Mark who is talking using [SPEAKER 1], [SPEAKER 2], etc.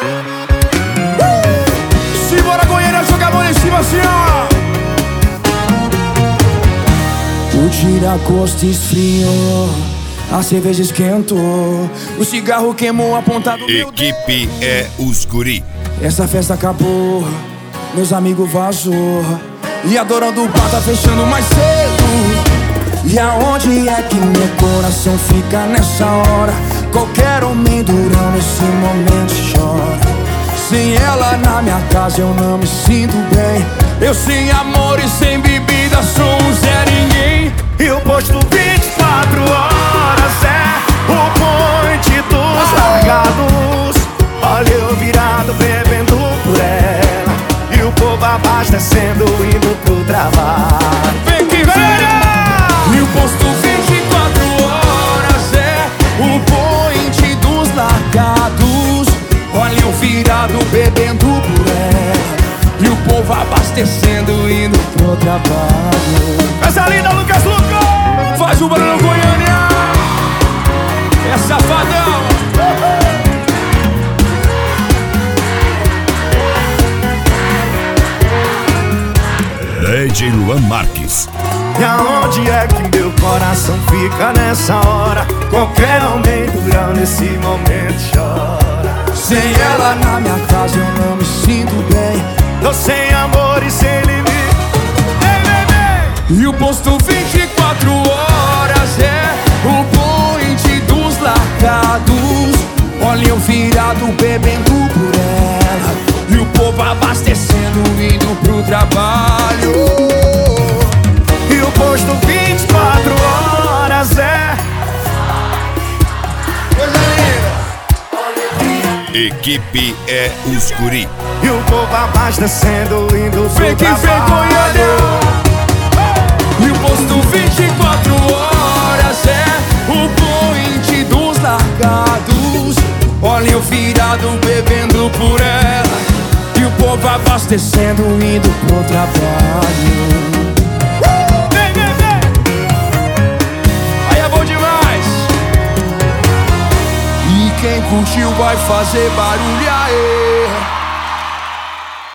[SPEAKER 1] Simbora, Goiânia, joga a mão em cima assim, ó. O tira-gosto esfriou, a cerveja esquentou, o cigarro queimou a ponta do meu dedo.
[SPEAKER 2] Equipe é os guri.
[SPEAKER 1] Essa festa acabou, meus amigos vazou, e a Dorão do bar tá fechando mais cedo. E aonde é que meu coração fica nessa hora? Qualquer homem durão nesse momento chora. Sem ela na minha casa eu não me sinto bem. Eu sem amor e sem bebida sou um Zé Ninguém.
[SPEAKER 3] E o posto 24 horas é o ponte dos largados. Olha eu virado bebendo por ela, e o povo abastecendo indo pro trabalho.
[SPEAKER 1] Vem que vem! E o posto 24 horas é o point dos largados. Olha eu virado bebendo por ela, e o povo abastecendo indo pro trabalho.
[SPEAKER 3] Essa linda Lucas Luco!
[SPEAKER 1] Faz o barulho, Goiânia! É safadão!
[SPEAKER 2] DJ Luan Marques.
[SPEAKER 3] E aonde é que meu coração fica nessa hora? Qualquer homem durão nesse momento chora.
[SPEAKER 1] Sem ela na minha casa eu não me sinto bem.
[SPEAKER 3] Tô sem amor e sem limite.
[SPEAKER 1] E o posto 24 horas é o point dos largados. Olha eu virado bebendo por ela, e o povo abastecendo indo pro trabalho.
[SPEAKER 3] E o posto 24 horas é
[SPEAKER 1] Coisa linda!
[SPEAKER 2] Equipe é os guri.
[SPEAKER 3] e o povo abastecendo indo pro
[SPEAKER 1] Vem que vem,
[SPEAKER 3] trabalho.
[SPEAKER 1] Goiânia! E o posto 24 horas é o point dos largados. Olha eu virado bebendo por ela, e o povo abastecendo indo pro trabalho.
[SPEAKER 3] Vem, vem, vem!
[SPEAKER 1] Aí é bom demais! E quem curtiu vai fazer barulho aí.